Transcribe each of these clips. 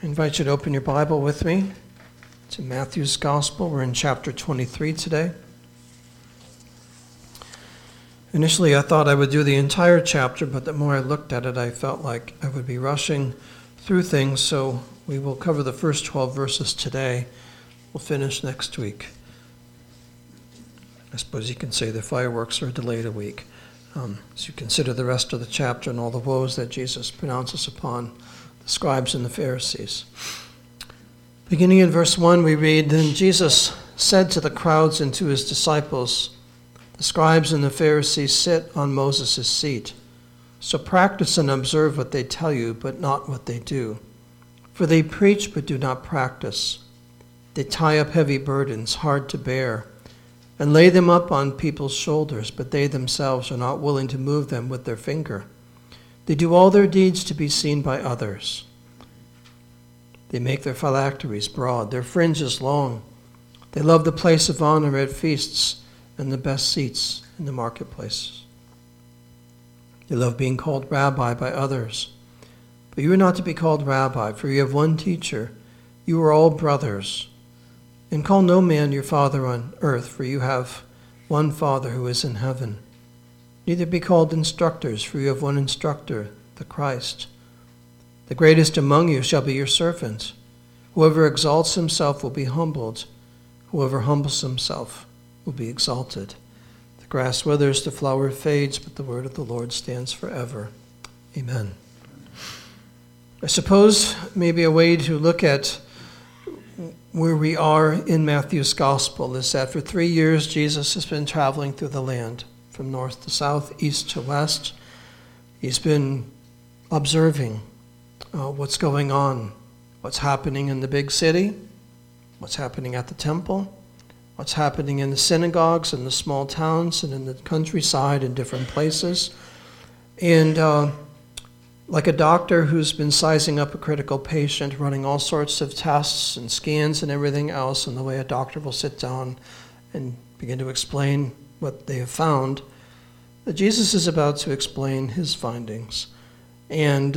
I invite you to open your Bible with me to Matthew's Gospel. We're in chapter 23 today. Initially, I thought I would do the entire chapter, but the more I looked at it, I felt like I would be rushing through things, so we will cover the first 12 verses today. We'll finish next week. I suppose you can say the fireworks are delayed a week. As you consider the rest of the chapter and all the woes that Jesus pronounces upon the scribes and the Pharisees. Beginning in verse 1, we read, "Then Jesus said to the crowds and to his disciples, 'The scribes and the Pharisees sit on Moses' seat. So practice and observe what they tell you, but not what they do. For they preach but do not practice. They tie up heavy burdens, hard to bear, and lay them up on people's shoulders, but they themselves are not willing to move them with their finger. They do all their deeds to be seen by others. They make their phylacteries broad, their fringes long. They love the place of honor at feasts and the best seats in the marketplaces. They love being called rabbi by others. But you are not to be called rabbi, for you have one teacher. You are all brothers. And call no man your father on earth, for you have one Father who is in heaven. Neither be called instructors, for you have one instructor, the Christ. The greatest among you shall be your servant. Whoever exalts himself will be humbled. Whoever humbles himself will be exalted. The grass withers, the flower fades, but the word of the Lord stands forever. Amen." I suppose maybe a way to look at where we are in Matthew's Gospel is that for 3 years Jesus has been traveling through the land, from north to south, east to west. He's been observing what's going on, what's happening in the big city, what's happening at the temple, what's happening in the synagogues and the small towns and in the countryside in different places. And like a doctor who's been sizing up a critical patient, running all sorts of tests and scans and everything else, and the way a doctor will sit down and begin to explain what they have found, Jesus is about to explain his findings. And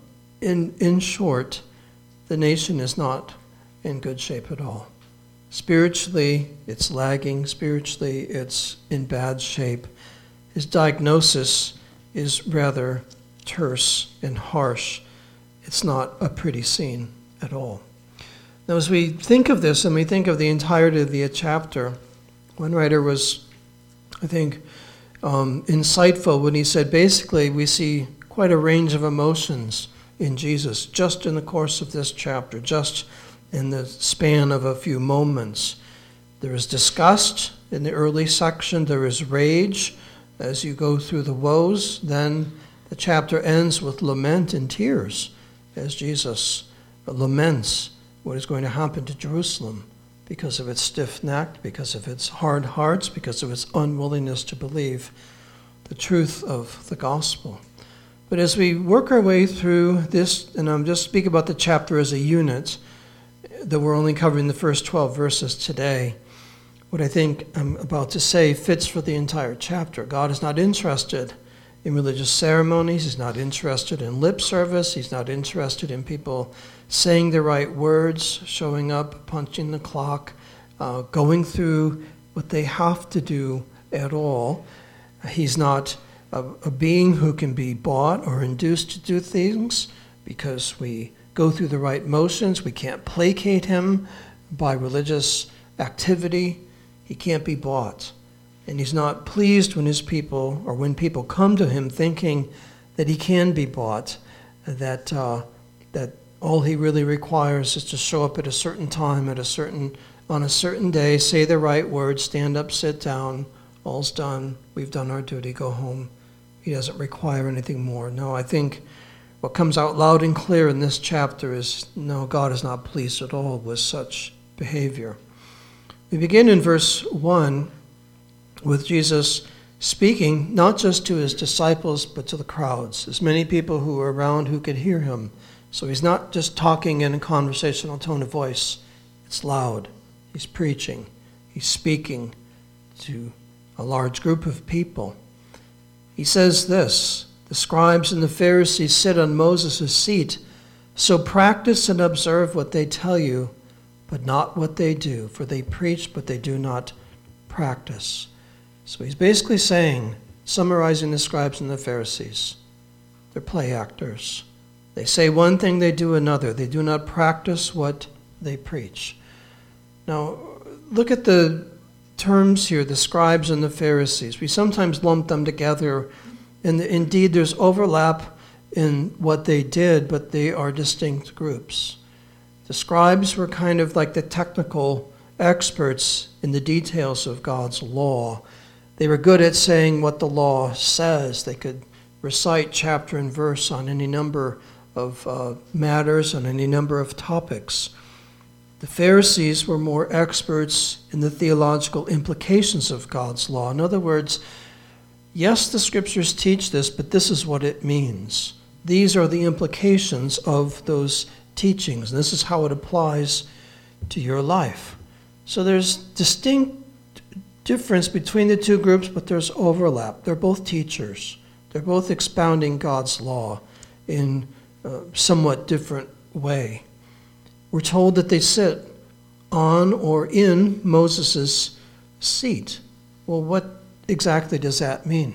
in short, the nation is not in good shape at all. Spiritually, it's lagging. Spiritually, it's in bad shape. His diagnosis is rather terse and harsh. It's not a pretty scene at all. Now, as we think of this and we think of the entirety of the chapter, one writer was, I think, insightful when he said basically we see quite a range of emotions in Jesus just in the course of this chapter, just in the span of a few moments. There is disgust in the early section. There is rage as you go through the woes. Then the chapter ends with lament and tears as Jesus laments what is going to happen to Jerusalem because of its stiff neck, because of its hard hearts, because of its unwillingness to believe the truth of the gospel. But as we work our way through this, and I'm just speaking about the chapter as a unit, that we're only covering the first 12 verses today, what I think I'm about to say fits for the entire chapter. God is not interested in religious ceremonies. He's not interested in lip service. He's not interested in people saying the right words, showing up, punching the clock, going through what they have to do at all. He's not a being who can be bought or induced to do things because we go through the right motions. We can't placate him by religious activity. He can't be bought. And he's not pleased when his people, or when people come to him thinking that he can be bought, that all he really requires is to show up at a certain time, on a certain day, say the right words, stand up, sit down, all's done, we've done our duty, go home. He doesn't require anything more. No, I think what comes out loud and clear in this chapter is, no, God is not pleased at all with such behavior. We begin in verse 1 with Jesus speaking not just to his disciples, but to the crowds, as many people who were around who could hear him. So he's not just talking in a conversational tone of voice. It's loud. He's preaching. He's speaking to a large group of people. He says this, "The scribes and the Pharisees sit on Moses' seat. So practice and observe what they tell you, but not what they do. For they preach, but they do not practice. So he's basically saying, summarizing the scribes and the Pharisees, they're play actors. They say one thing, they do another. They do not practice what they preach. Now, look at the terms here, the scribes and the Pharisees. We sometimes lump them together, and indeed there's overlap in what they did, but they are distinct groups. The scribes were kind of like the technical experts in the details of God's law. They were good at saying what the law says. They could recite chapter and verse on any number of matters, on any number of topics. The Pharisees were more experts in the theological implications of God's law. In other words, yes, the scriptures teach this, but this is what it means. These are the implications of those teachings, and this is how it applies to your life. So there's distinct difference between the two groups, but there's overlap. They're both teachers. They're both expounding God's law in a somewhat different way. We're told that they sit on or in Moses' seat. Well, what exactly does that mean?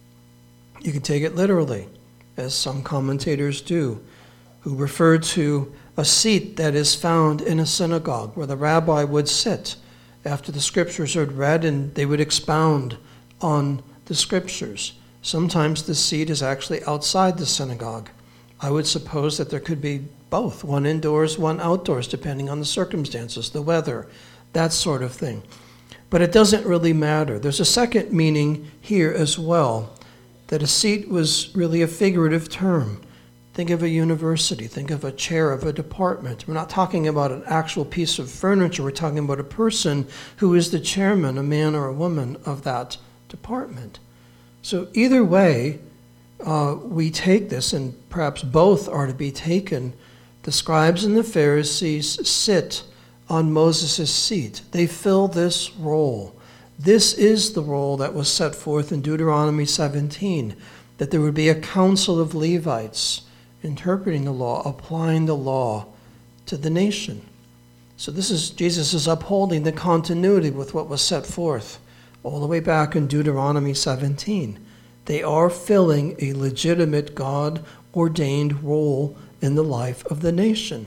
You can take it literally, as some commentators do, who refer to a seat that is found in a synagogue where the rabbi would sit after the scriptures are read, and they would expound on the scriptures. Sometimes the seat is actually outside the synagogue. I would suppose that there could be both, one indoors, one outdoors, depending on the circumstances, the weather, that sort of thing. But it doesn't really matter. There's a second meaning here as well, that a seat was really a figurative term. Think of a university, think of a chair of a department. We're not talking about an actual piece of furniture, we're talking about a person who is the chairman, a man or a woman of that department. So either way, we take this, and perhaps both are to be taken. The scribes and the Pharisees sit on Moses' seat. They fill this role. This is the role that was set forth in Deuteronomy 17, that there would be a council of Levites interpreting the law, applying the law to the nation. So Jesus is upholding the continuity with what was set forth all the way back in Deuteronomy 17. They are filling a legitimate God-ordained role in the life of the nation.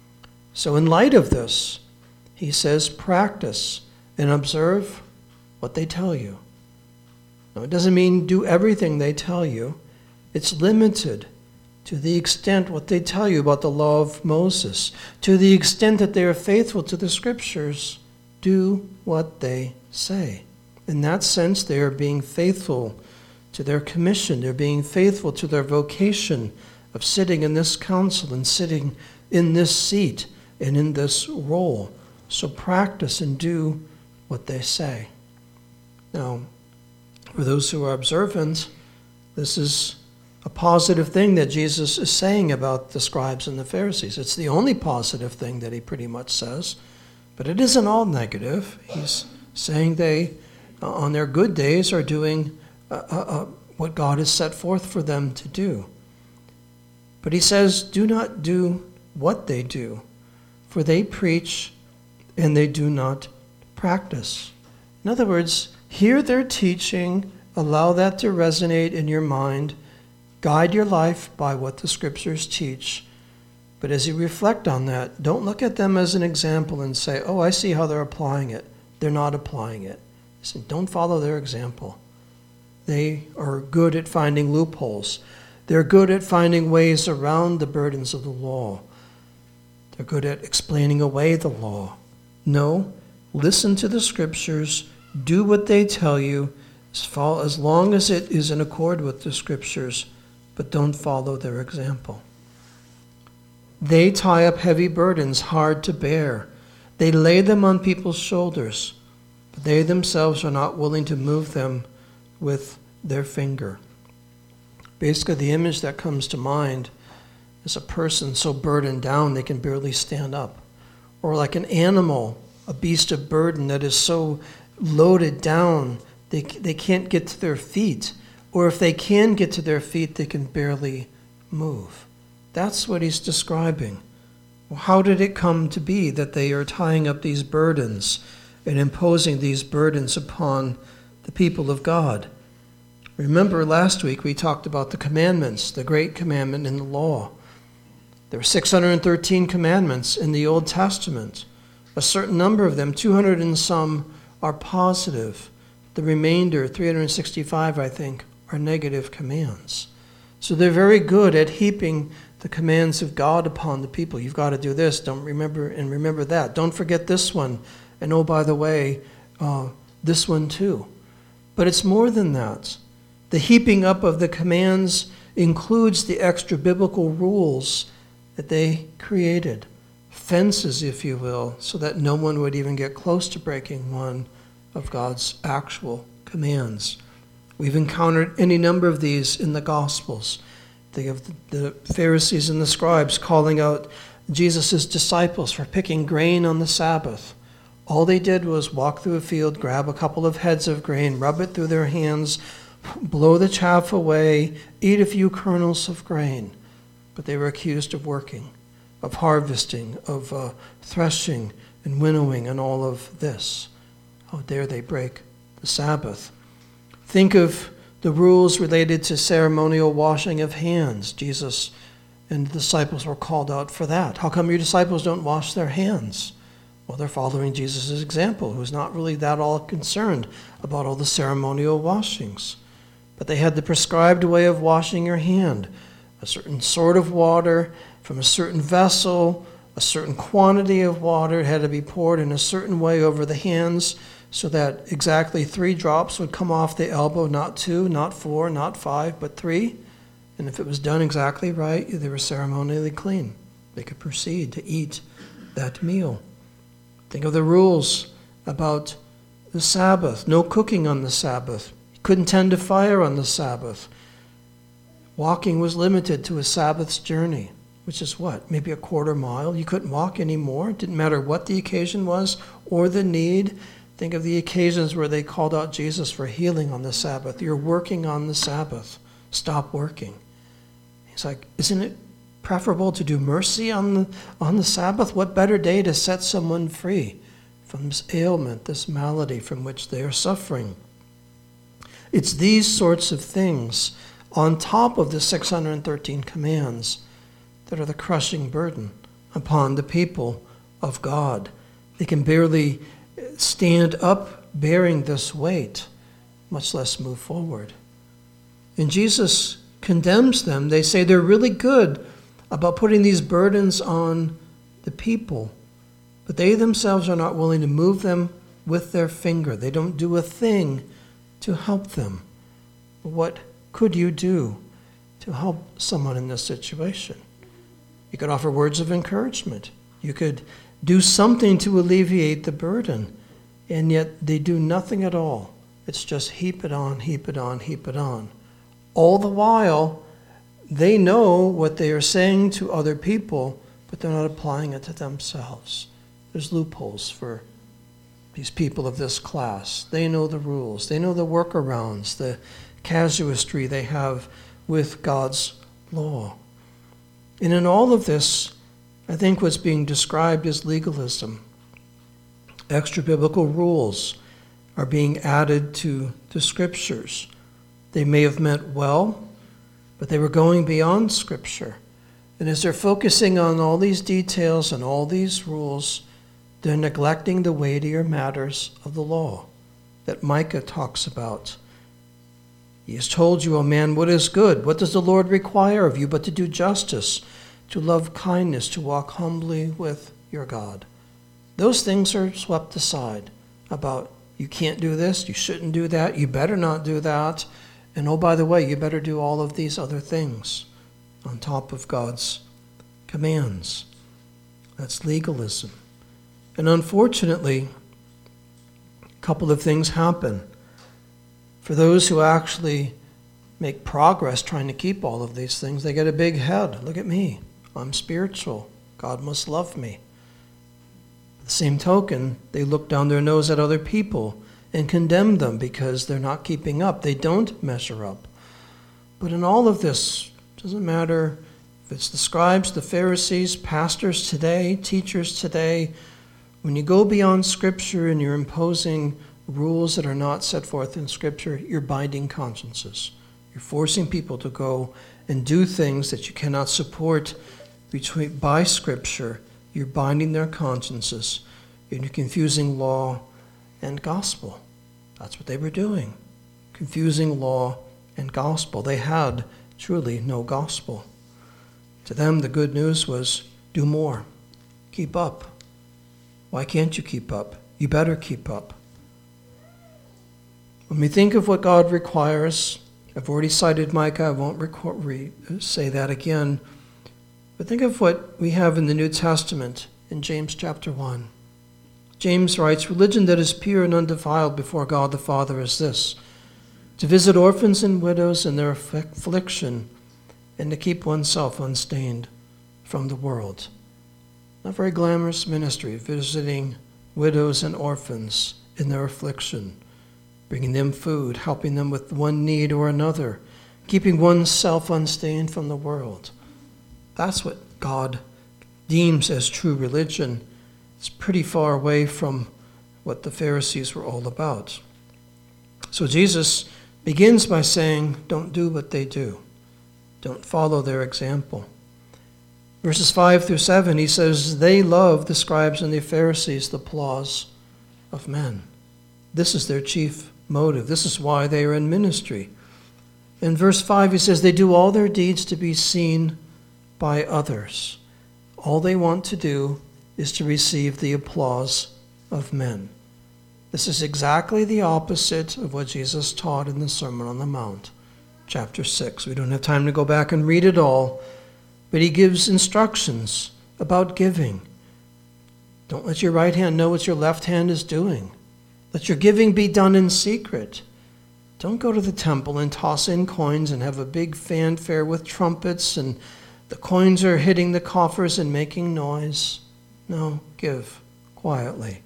So in light of this, he says, practice and observe what they tell you. Now, it doesn't mean do everything they tell you. It's limited to the extent what they tell you about the law of Moses. To the extent that they are faithful to the scriptures, do what they say. In that sense, they are being faithful to their commission. They're being faithful to their vocation of sitting in this council and sitting in this seat and in this role. So practice and do what they say. Now, for those who are observant, this is a positive thing that Jesus is saying about the scribes and the Pharisees. It's the only positive thing that he pretty much says, but it isn't all negative. He's saying they, on their good days, are doing what God has set forth for them to do. But he says, do not do what they do, for they preach and they do not practice. In other words, hear their teaching, allow that to resonate in your mind, guide your life by what the scriptures teach. But as you reflect on that, don't look at them as an example and say, oh, I see how they're applying it. They're not applying it. Listen, don't follow their example. They are good at finding loopholes. They're good at finding ways around the burdens of the law. They're good at explaining away the law. No, listen to the scriptures, do what they tell you, as long as it is in accord with the scriptures, but don't follow their example. They tie up heavy burdens hard to bear. They lay them on people's shoulders, but they themselves are not willing to move them with their finger. Basically, the image that comes to mind is a person so burdened down they can barely stand up. Or like an animal, a beast of burden that is so loaded down they can't get to their feet. Or if they can get to their feet, they can barely move. That's what he's describing. Well, how did it come to be that they are tying up these burdens and imposing these burdens upon the people of God? Remember last week we talked about the commandments, the great commandment in the law. There are 613 commandments in the Old Testament. A certain number of them, 200 and some, are positive. The remainder, 365, I think, are negative commands. So they're very good at heaping the commands of God upon the people. You've got to do this, don't remember, and remember that. Don't forget this one, and oh, by the way, this one too. But it's more than that. The heaping up of the commands includes the extra biblical rules that they created. Fences, if you will, so that no one would even get close to breaking one of God's actual commands. We've encountered any number of these in the Gospels. Think of the Pharisees and the scribes calling out Jesus' disciples for picking grain on the Sabbath. All they did was walk through a field, grab a couple of heads of grain, rub it through their hands, blow the chaff away, eat a few kernels of grain. But they were accused of working, of harvesting, of threshing and winnowing and all of this. How dare they break the Sabbath? Think of the rules related to ceremonial washing of hands. Jesus and the disciples were called out for that. How come your disciples don't wash their hands? Well, they're following Jesus' example, who's not really that all concerned about all the ceremonial washings. But they had the prescribed way of washing your hand, a certain sort of water from a certain vessel, a certain quantity of water had to be poured in a certain way over the hands so that exactly 3 drops would come off the elbow, not 2, not 4, not 5, but 3. And if it was done exactly right, they were ceremonially clean. They could proceed to eat that meal. Think of the rules about the Sabbath. No cooking on the Sabbath. You couldn't tend a fire on the Sabbath. Walking was limited to a Sabbath's journey, which is what? Maybe a quarter mile. You couldn't walk anymore. It didn't matter what the occasion was or the need. Think of the occasions where they called out Jesus for healing on the Sabbath. You're working on the Sabbath. Stop working. He's like, isn't it preferable to do mercy on the Sabbath? What better day to set someone free from this ailment, this malady from which they are suffering? It's these sorts of things on top of the 613 commands that are the crushing burden upon the people of God. They can barely stand up bearing this weight, much less move forward. And Jesus condemns them. They say they're really good about putting these burdens on the people, but they themselves are not willing to move them with their finger. They don't do a thing to help them. What could you do to help someone in this situation? You could offer words of encouragement. You could do something to alleviate the burden, and yet they do nothing at all. It's just heap it on, heap it on, heap it on. All the while, they know what they are saying to other people, but they're not applying it to themselves. There's loopholes for these people of this class. They know the rules. They know the workarounds, the casuistry they have with God's law. And in all of this, I think what's being described as legalism. Extra biblical rules are being added to the scriptures. They may have meant well, but they were going beyond Scripture. And as they're focusing on all these details and all these rules, they're neglecting the weightier matters of the law that Micah talks about. He has told you, O man, what is good? What does the Lord require of you but to do justice, to love kindness, to walk humbly with your God? Those things are swept aside about you can't do this, you shouldn't do that, you better not do that. And oh, by the way, you better do all of these other things on top of God's commands. That's legalism. And unfortunately, a couple of things happen. For those who actually make progress trying to keep all of these things, they get a big head. Look at me. I'm spiritual. God must love me. At the same token, they look down their nose at other people and condemn them because they're not keeping up. They don't measure up. But in all of this, it doesn't matter If it's the scribes, the Pharisees, pastors today, teachers today, when you go beyond Scripture and you're imposing rules that are not set forth in Scripture, you're binding consciences. You're forcing people to go and do things that you cannot support by Scripture. You're binding their consciences, and you're confusing law and gospel. That's what they were doing, confusing law and gospel. They had truly no gospel. To them, the good news was, do more, keep up. Why can't you keep up? You better keep up. When we think of what God requires, I've already cited Micah, I won't say that again, but think of what we have in the New Testament in James chapter 1. James writes, religion that is pure and undefiled before God the Father is this, to visit orphans and widows in their affliction, and to keep oneself unstained from the world. Not very glamorous ministry, visiting widows and orphans in their affliction, bringing them food, helping them with one need or another, keeping oneself unstained from the world. That's what God deems as true religion. It's pretty far away from what the Pharisees were all about. So Jesus begins by saying, don't do what they do. Don't follow their example. Verses 5 through 7, he says, they love, the scribes and the Pharisees, the applause of men. This is their chief motive. This is why they are in ministry. In verse 5, he says, they do all their deeds to be seen by others. All they want to do is to receive the applause of men. This is exactly the opposite of what Jesus taught in the Sermon on the Mount, chapter 6. We don't have time to go back and read it all, but he gives instructions about giving. Don't let your right hand know what your left hand is doing. Let your giving be done in secret. Don't go to the temple and toss in coins and have a big fanfare with trumpets and the coins are hitting the coffers and making noise. No, give quietly.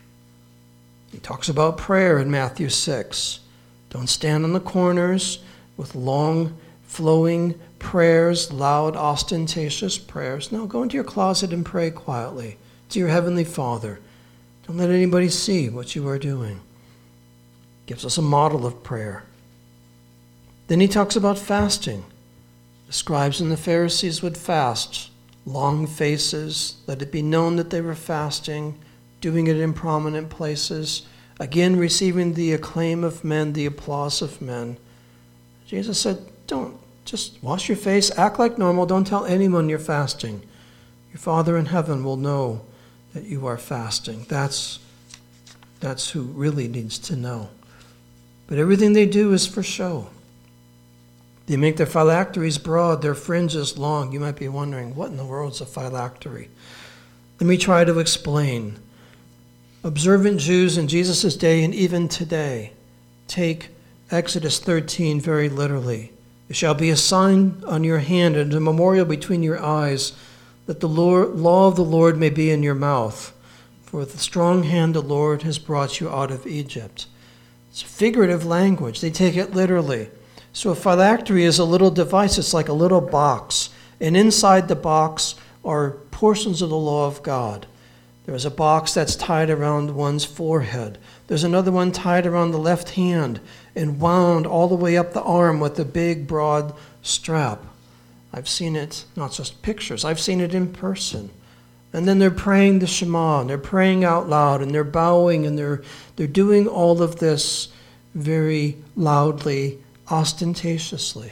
He talks about prayer in Matthew 6. Don't stand on the corners with long, flowing prayers, loud, ostentatious prayers. No, go into your closet and pray quietly to your Heavenly Father. Don't let anybody see what you are doing. Gives us a model of prayer. Then he talks about fasting. The scribes and the Pharisees would fast, long faces, let it be known that they were fasting, doing it in prominent places, again receiving the acclaim of men, the applause of men. Jesus said, don't, just wash your face, act like normal, don't tell anyone you're fasting. Your Father in heaven will know that you are fasting. That's who really needs to know. But everything they do is for show. They make their phylacteries broad, their fringes long. You might be wondering, what in the world is a phylactery? Let me try to explain. Observant Jews in Jesus' day and even today take Exodus 13 very literally. It shall be a sign on your hand and a memorial between your eyes, that the law of the Lord may be in your mouth. For with a strong hand the Lord has brought you out of Egypt. It's figurative language. They take it literally. So a phylactery is a little device. It's like a little box. And inside the box are portions of the law of God. There's a box that's tied around one's forehead. There's another one tied around the left hand and wound all the way up the arm with a big, broad strap. I've seen it, not just pictures, I've seen it in person. And then they're praying the Shema, and they're praying out loud, and they're bowing, and they're doing all of this very loudly, ostentatiously.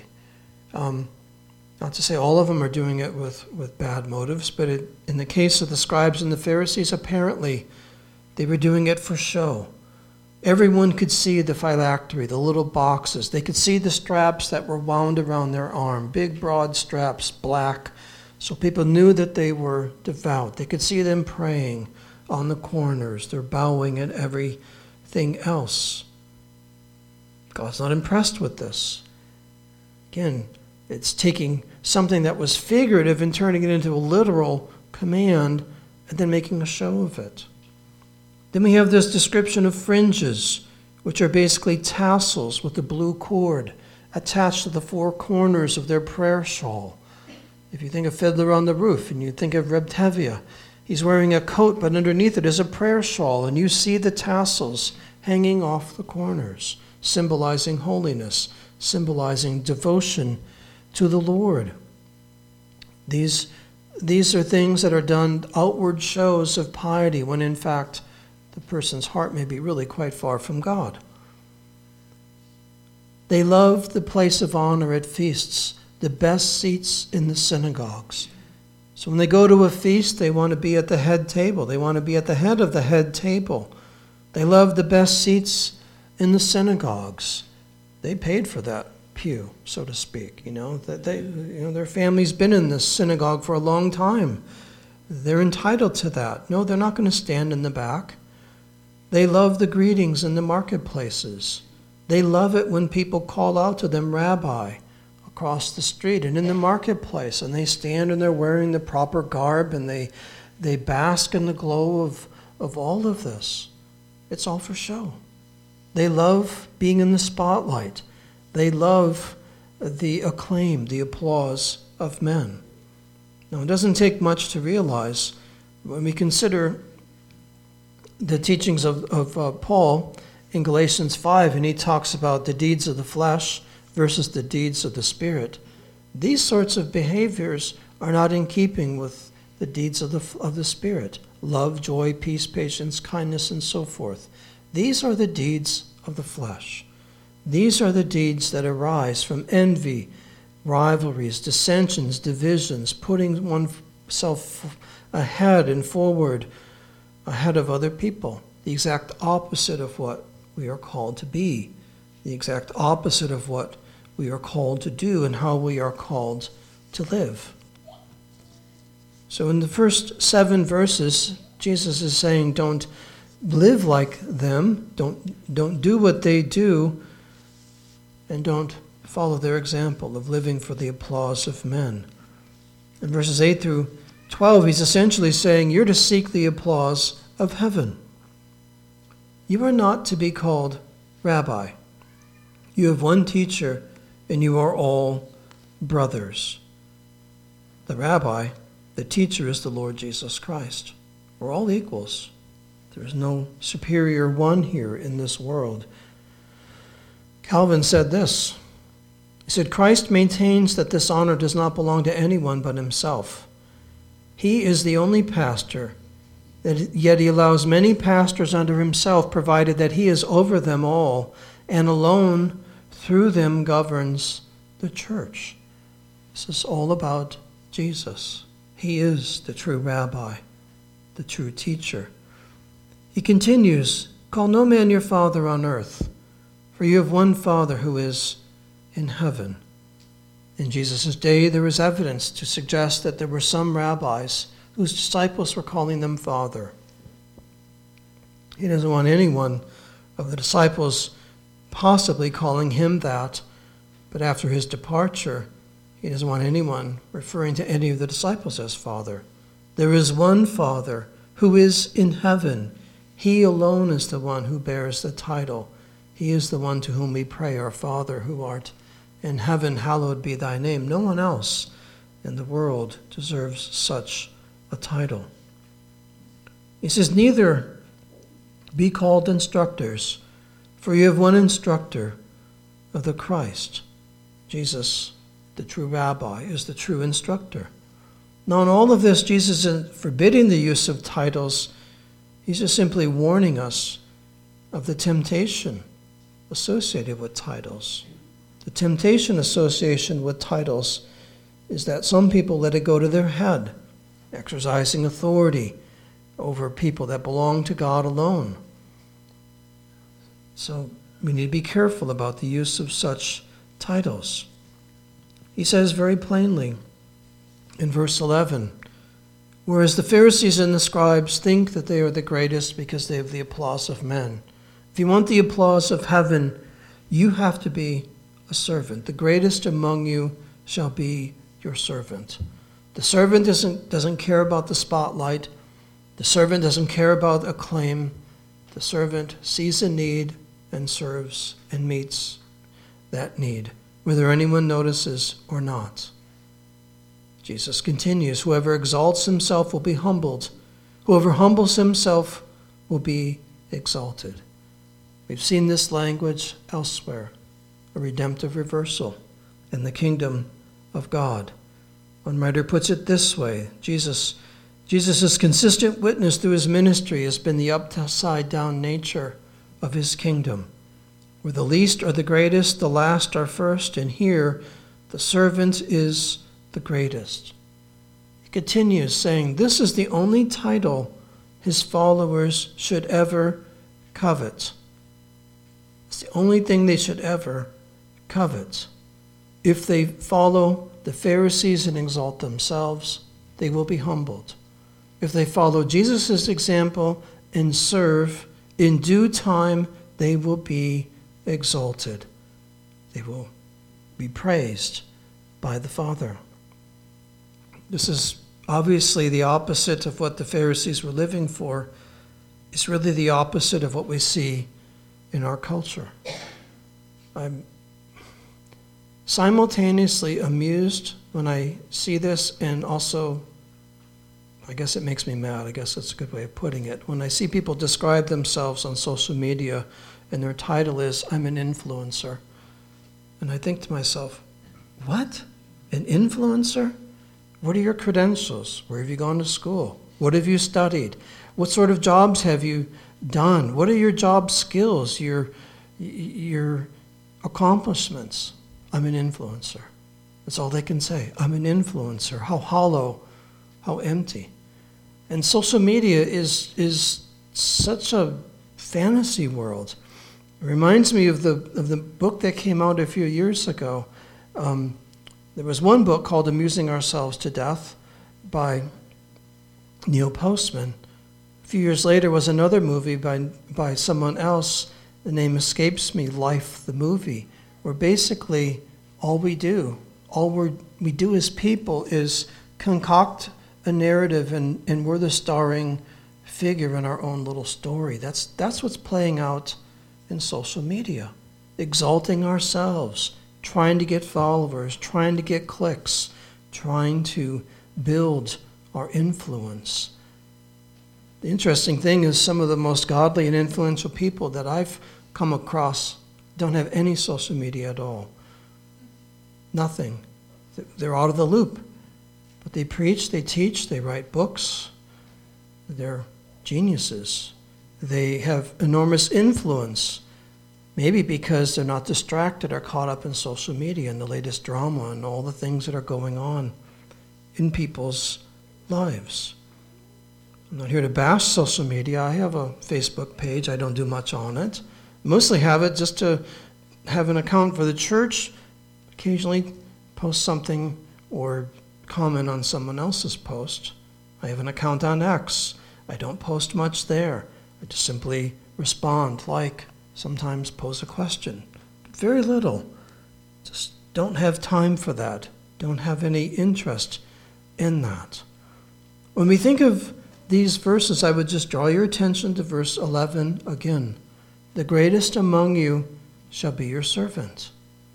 Not to say all of them are doing it with bad motives, but in the case of the scribes and the Pharisees, apparently they were doing it for show. Everyone could see the phylactery, the little boxes. They could see the straps that were wound around their arm, big, broad straps, black, so people knew that they were devout. They could see them praying on the corners. They're bowing and everything else. God's not impressed with this. Again, it's taking something that was figurative and turning it into a literal command and then making a show of it. Then we have this description of fringes, which are basically tassels with a blue cord attached to the four corners of their prayer shawl. If you think of Fiddler on the Roof and you think of Reb Tevye, he's wearing a coat, but underneath it is a prayer shawl, and you see the tassels hanging off the corners, symbolizing holiness, symbolizing devotion to the Lord. These are things that are done, outward shows of piety, when in fact the person's heart may be really quite far from God. They love the place of honor at feasts, the best seats in the synagogues. So when they go to a feast, they want to be at the head table. They want to be at the head of the head table. They love the best seats in the synagogues. They paid for that pew, so to speak. Their family's been in this synagogue for a long time. They're entitled to that. No, they're not going to stand in the back. They love the greetings in the marketplaces. They love it when people call out to them, Rabbi, across the street and in the marketplace, and they stand and they're wearing the proper garb, and they bask in the glow of all of this. It's all for show. They love being in the spotlight. They love the acclaim, the applause of men. Now, it doesn't take much to realize when we consider the teachings of Paul in Galatians 5, and he talks about the deeds of the flesh versus the deeds of the Spirit. These sorts of behaviors are not in keeping with the deeds of the Spirit. Love, joy, peace, patience, kindness, and so forth. These are the deeds of the flesh. These are the deeds that arise from envy, rivalries, dissensions, divisions, putting oneself ahead and forward, ahead of other people. The exact opposite of what we are called to be. The exact opposite of what we are called to do and how we are called to live. So in the first 7 verses, Jesus is saying, don't live like them, don't do what they do, and don't follow their example of living for the applause of men. In verses 8 through 12, he's essentially saying, you're to seek the applause of heaven. You are not to be called rabbi. You have one teacher, and you are all brothers. The rabbi, the teacher, is the Lord Jesus Christ. We're all equals. There is no superior one here in this world. Calvin said this. He said, Christ maintains that this honor does not belong to anyone but himself. He is the only pastor, yet he allows many pastors under himself, provided that he is over them all, and alone through them governs the church. This is all about Jesus. He is the true rabbi, the true teacher. He continues, call no man your father on earth, for you have one Father who is in heaven. In Jesus' day, there is evidence to suggest that there were some rabbis whose disciples were calling them Father. He doesn't want anyone of the disciples possibly calling him that, but after his departure, he doesn't want anyone referring to any of the disciples as Father. There is one Father who is in heaven. He alone is the one who bears the title. He is the one to whom we pray, our Father who art in heaven, hallowed be thy name. No one else in the world deserves such a title. He says, neither be called instructors, for you have one instructor of the Christ. Jesus, the true rabbi, is the true instructor. Now in all of this, Jesus isn't forbidding the use of titles. He's just simply warning us of the temptation associated with titles. The temptation associated with titles is that some people let it go to their head, exercising authority over people that belong to God alone. So we need to be careful about the use of such titles. He says very plainly in verse 11, whereas the Pharisees and the scribes think that they are the greatest because they have the applause of men. If you want the applause of heaven, you have to be a servant. The greatest among you shall be your servant. The servant doesn't care about the spotlight. The servant doesn't care about acclaim. The servant sees a need and serves and meets that need, whether anyone notices or not. Jesus continues, whoever exalts himself will be humbled. Whoever humbles himself will be exalted. We've seen this language elsewhere, a redemptive reversal in the kingdom of God. One writer puts it this way, Jesus' consistent witness through his ministry has been the upside-down nature of his kingdom, where the least are the greatest, the last are first, and here the servant is the greatest. He continues saying, this is the only title his followers should ever covet. It's the only thing they should ever covet. If they follow the Pharisees and exalt themselves, they will be humbled. If they follow Jesus' example and serve, in due time they will be exalted. They will be praised by the Father. This is obviously the opposite of what the Pharisees were living for. It's really the opposite of what we see in our culture. I'm simultaneously amused when I see this, and also, I guess it makes me mad. I guess that's a good way of putting it. When I see people describe themselves on social media and their title is, I'm an influencer. And I think to myself, what? An influencer? What are your credentials? Where have you gone to school? What have you studied? What sort of jobs have you done? What are your job skills, your accomplishments? I'm an influencer. That's all they can say. I'm an influencer. How hollow, how empty. And social media is such a fantasy world. It reminds me of the book that came out a few years ago. There was one book called Amusing Ourselves to Death by Neil Postman. A few years later was another movie by someone else. The name escapes me, Life, the movie, where basically all we do as people is concoct a narrative, and we're the starring figure in our own little story. That's what's playing out in social media. Exalting ourselves, trying to get followers, trying to get clicks, trying to build our influence. The interesting thing is some of the most godly and influential people that I've come across don't have any social media at all. Nothing. They're out of the loop. But they preach, they teach, they write books. They're geniuses. They have enormous influence, maybe because they're not distracted or caught up in social media and the latest drama and all the things that are going on in people's lives. I'm not here to bash social media. I have a Facebook page. I don't do much on it. Mostly have it just to have an account for the church, occasionally post something or comment on someone else's post. I have an account on X. I don't post much there. I just simply respond, like, sometimes pose a question. Very little. Just don't have time for that. Don't have any interest in that. When we think of these verses, I would just draw your attention to verse 11 again. The greatest among you shall be your servant.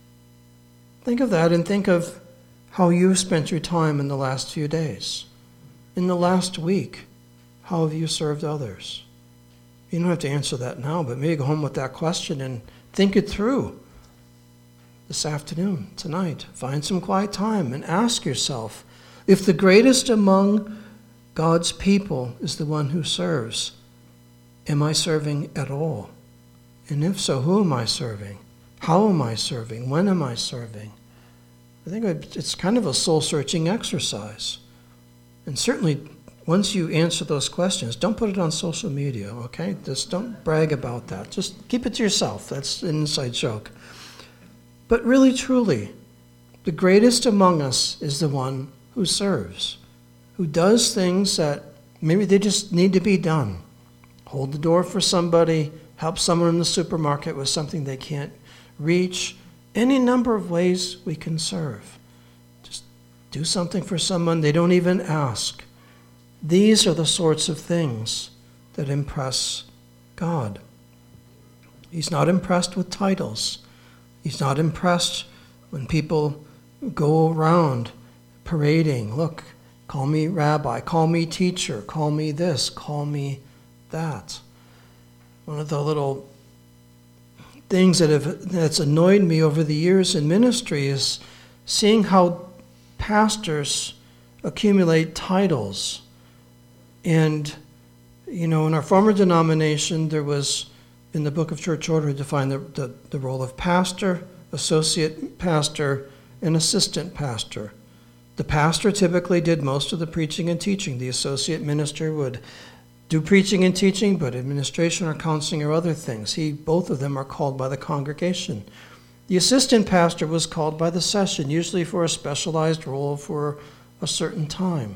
Think of that and think of how you've spent your time in the last few days. In the last week, how have you served others? You don't have to answer that now, but maybe go home with that question and think it through this afternoon, tonight. Find some quiet time and ask yourself, if the greatest among God's people is the one who serves, am I serving at all? And if so, who am I serving? How am I serving? When am I serving? I think it's kind of a soul-searching exercise. And certainly, once you answer those questions, don't put it on social media, okay? Just don't brag about that. Just keep it to yourself. That's an inside joke. But really, truly, the greatest among us is the one who serves, who does things that maybe they just need to be done. Hold the door for somebody, help someone in the supermarket with something they can't reach. Any number of ways we can serve. Just do something for someone they don't even ask. These are the sorts of things that impress God. He's not impressed with titles. He's not impressed when people go around parading. Look, call me rabbi, call me teacher, call me this, call me that. One of the little things that's annoyed me over the years in ministry is seeing how pastors accumulate titles. And, in our former denomination, there was, in the Book of Church Order, defined the role of pastor, associate pastor, and assistant pastor. The pastor typically did most of the preaching and teaching. The associate minister would do preaching and teaching, but administration or counseling or other things. Both of them are called by the congregation. The assistant pastor was called by the session, usually for a specialized role for a certain time.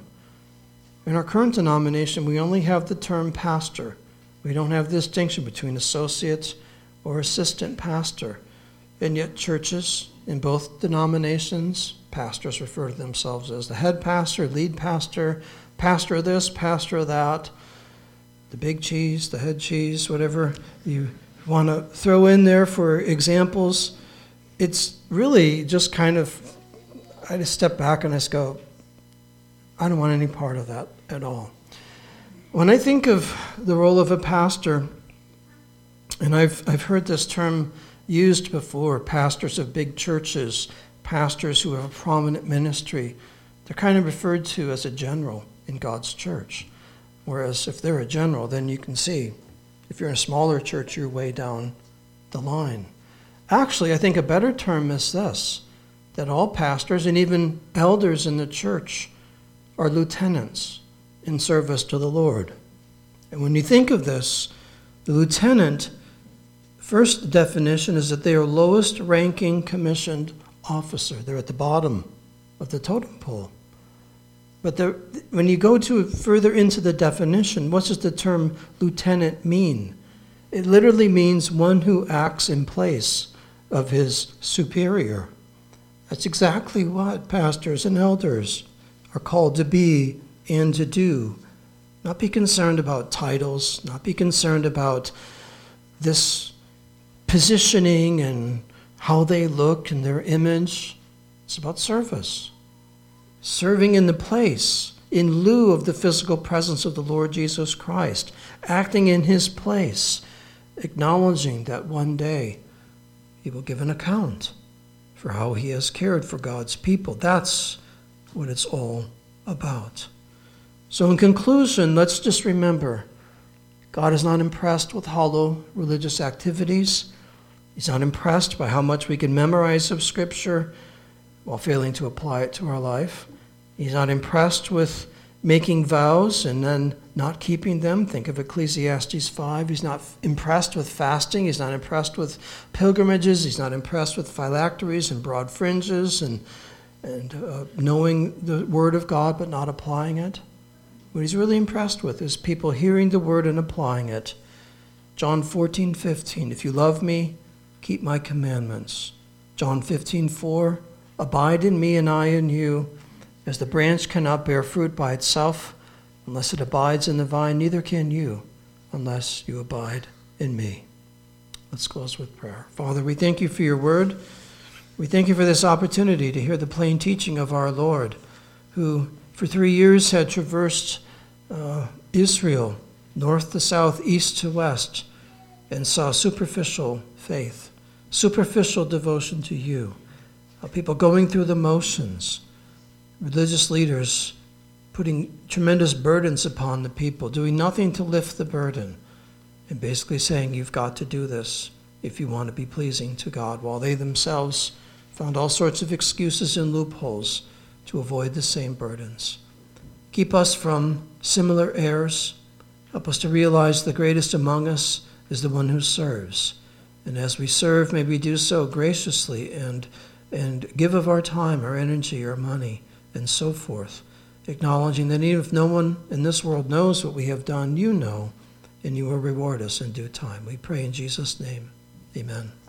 In our current denomination, we only have the term pastor. We don't have the distinction between associate or assistant pastor. And yet churches in both denominations, pastors refer to themselves as the head pastor, lead pastor, pastor of this, pastor of that, the big cheese, the head cheese, whatever you want to throw in there for examples. It's really just kind of, I just step back and I just go, I don't want any part of that at all. When I think of the role of a pastor, and I've heard this term used before, pastors of big churches, pastors who have a prominent ministry, they're kind of referred to as a general in God's church. Whereas if they're a general, then you can see, if you're in a smaller church, you're way down the line. Actually, I think a better term is this, that all pastors and even elders in the church are lieutenants in service to the Lord. And when you think of this, the lieutenant, first definition is that they are lowest ranking commissioned officer. They're at the bottom of the totem pole. But when you go further into the definition, what does the term lieutenant mean? It literally means one who acts in place of his superior. That's exactly what pastors and elders are called to be and to do. Not be concerned about titles, not be concerned about this positioning and how they look and their image. It's about service. Serving in the place, in lieu of the physical presence of the Lord Jesus Christ, acting in his place, acknowledging that one day he will give an account for how he has cared for God's people. That's what it's all about. So in conclusion, let's just remember, God is not impressed with hollow religious activities. He's not impressed by how much we can memorize of Scripture while failing to apply it to our life. He's not impressed with making vows and then not keeping them. Think of Ecclesiastes 5. He's not impressed with fasting. He's not impressed with pilgrimages. He's not impressed with phylacteries and broad fringes and knowing the Word of God but not applying it. What he's really impressed with is people hearing the Word and applying it. John 14:15, if you love me, keep my commandments. John 15:4, abide in me and I in you. As the branch cannot bear fruit by itself unless it abides in the vine, neither can you unless you abide in me. Let's close with prayer. Father, we thank you for your word. We thank you for this opportunity to hear the plain teaching of our Lord, who for 3 years had traversed Israel, north to south, east to west, and saw superficial faith, superficial devotion to you, people going through the motions, religious leaders putting tremendous burdens upon the people, doing nothing to lift the burden, and basically saying, you've got to do this if you want to be pleasing to God, while they themselves found all sorts of excuses and loopholes to avoid the same burdens. Keep us from similar errors. Help us to realize the greatest among us is the one who serves. And as we serve, may we do so graciously and give of our time, our energy, our money, and so forth, acknowledging that even if no one in this world knows what we have done, you know, and you will reward us in due time. We pray in Jesus' name. Amen.